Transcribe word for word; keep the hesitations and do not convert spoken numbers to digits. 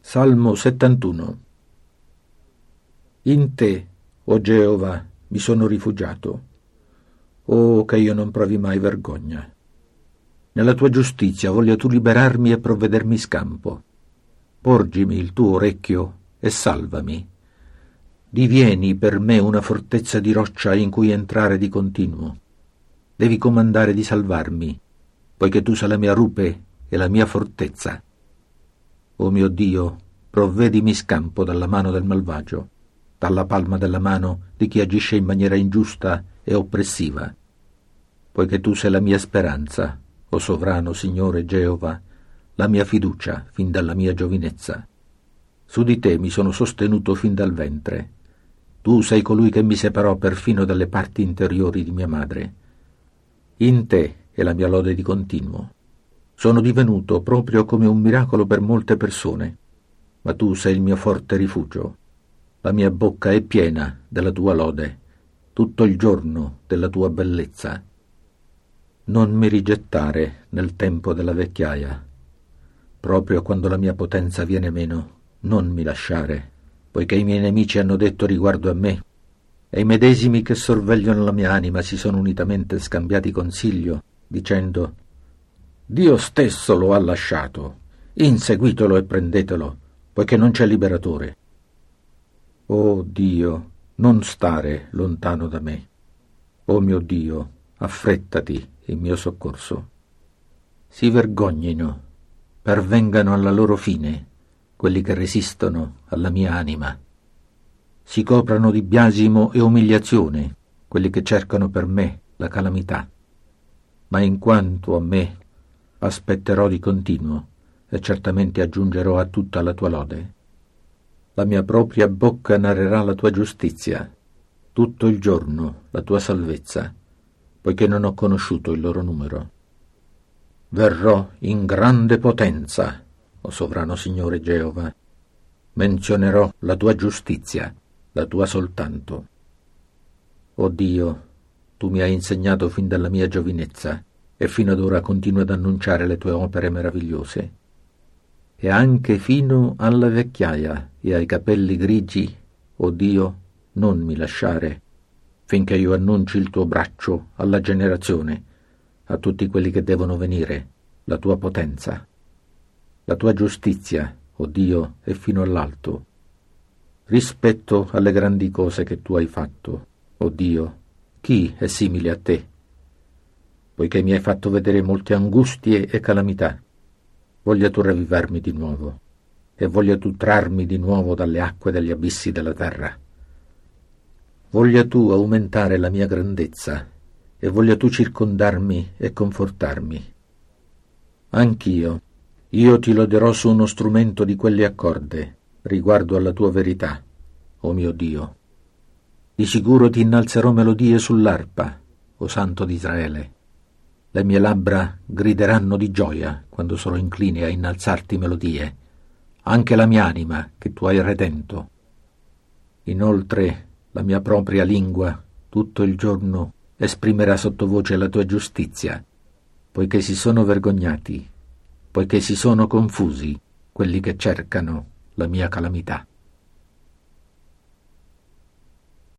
Salmo settantuno. In te, o Geova, mi sono rifugiato. Oh, che io non provi mai vergogna. Nella tua giustizia voglia tu liberarmi e provvedermi scampo. Porgimi il tuo orecchio e salvami. Divieni per me una fortezza di roccia in cui entrare di continuo. Devi comandare di salvarmi, poiché tu sei la mia rupe e la mia fortezza. O mio Dio, provvedimi scampo dalla mano del malvagio, dalla palma della mano di chi agisce in maniera ingiusta e oppressiva. Poiché tu sei la mia speranza, o sovrano Signore Geova, la mia fiducia fin dalla mia giovinezza. Su di te mi sono sostenuto fin dal ventre. Tu sei colui che mi separò perfino dalle parti interiori di mia madre. In te è la mia lode di continuo. Sono divenuto proprio come un miracolo per molte persone, ma tu sei il mio forte rifugio. La mia bocca è piena della tua lode, tutto il giorno della tua bellezza. Non mi rigettare nel tempo della vecchiaia. Proprio quando la mia potenza viene meno, non mi lasciare, poiché i miei nemici hanno detto riguardo a me, e i medesimi che sorvegliano la mia anima si sono unitamente scambiati consiglio, dicendo: Dio stesso lo ha lasciato, inseguitelo e prendetelo, poiché non c'è liberatore. O Dio, non stare lontano da me. O mio Dio, affrettati in mio soccorso. Si vergognino, pervengano alla loro fine, quelli che resistono alla mia anima. Si coprano di biasimo e umiliazione, quelli che cercano per me la calamità. Ma in quanto a me, aspetterò di continuo e certamente aggiungerò a tutta la tua lode. La mia propria bocca narrerà la tua giustizia, tutto il giorno la tua salvezza, poiché non ho conosciuto il loro numero. Verrò in grande potenza, o sovrano Signore Geova. Menzionerò la tua giustizia, la tua soltanto. O Dio, tu mi hai insegnato fin dalla mia giovinezza, e fino ad ora continuo ad annunciare le tue opere meravigliose. E anche fino alla vecchiaia e ai capelli grigi, o Dio, non mi lasciare, finché io annunci il tuo braccio alla generazione, a tutti quelli che devono venire, la tua potenza. La tua giustizia, o Dio, è fino all'alto. Rispetto alle grandi cose che tu hai fatto, o Dio, chi è simile a te? Poiché mi hai fatto vedere molte angustie e calamità, voglia tu ravvivarmi di nuovo, e voglia tu trarmi di nuovo dalle acque degli abissi della terra. Voglia tu aumentare la mia grandezza, e voglia tu circondarmi e confortarmi. Anch'io, io ti loderò su uno strumento di quelle a corde, riguardo alla tua verità, o mio Dio. Di sicuro ti innalzerò melodie sull'arpa, o Santo di Israele. Le mie labbra grideranno di gioia quando sarò incline a innalzarti melodie, anche la mia anima che tu hai redento. Inoltre la mia propria lingua tutto il giorno esprimerà sottovoce la tua giustizia, poiché si sono vergognati, poiché si sono confusi quelli che cercano la mia calamità.